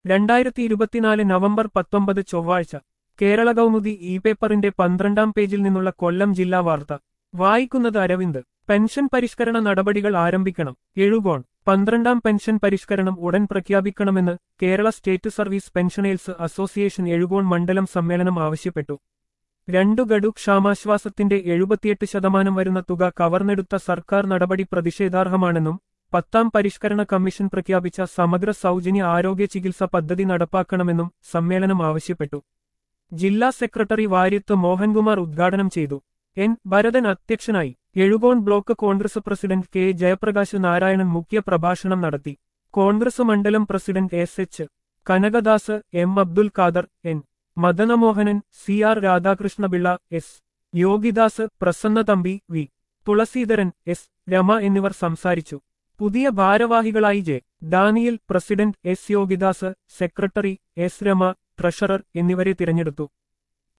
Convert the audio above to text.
2024 November 19 ചൊവ്വാഴ്ച Kerala Kaumudi E പേപ്പറിന്റെ 12-ാം പേജിൽ നിന്നുള്ള കൊല്ലം ജില്ലാ വാർത്ത വായിക്കുന്നത് അരവിന്ദ്. പെൻഷൻ പരിഷ്കരണ നടപടികൾ ആരംഭിക്കണം. എഴുകോൺ. 12-ാം പെൻഷൻ പരിഷ്കരണം ഉടൻ പ്രഖ്യാപിക്കണമെന്ന് Kerala state service pensioners association Ezhukone മണ്ഡലം സമ്മേളനം ആവശ്യപ്പെട്ടു. 2 ഗഡു ക്ഷാമാശ്വാസത്തിന്റെ 78% വരുന്ന തുക കവർന്നെടുത്ത സർക്കാർ നടപടി പ്രതിഷേധാർഹമാണെന്നും 10ാം പരിഷ്കരണ കമ്മീഷൻ പ്രഖ്യാപിച്ച സമഗ്ര സൗജന്യ ആരോഗ്യ ചികിത്സ പദ്ധതി നടപ്പാക്കണമെന്നും സമ്മേളനം ആവശ്യപ്പെട്ടു. ജില്ലാ സെക്രട്ടറി വാര്യത്ത് മോഹൻകുമാർ ഉദ്ഘാടനം ചെയ്തു. എൻ ഭരതൻ അധ്യക്ഷനായി. Ezhukone block Congress president K Jayaprakash Narayanan മുഖ്യ പ്രഭാഷണം നടത്തി. കോൺഗ്രസ് മണ്ഡലം president S H Kanakadas, M Abdul Khader, N Madanamohanan, C R Radhakrishnapillai, S Yogidas, Prasanna Thampi, V Thulaseedharan, S Rama എന്നിവർ സംസാരിച്ചു. പുതിയ ഭാരവാഹികളായി J Daniel, president S Yogidas, secretary S Rama, treasurer എന്നിവരെ തിരഞ്ഞെടുത്തു.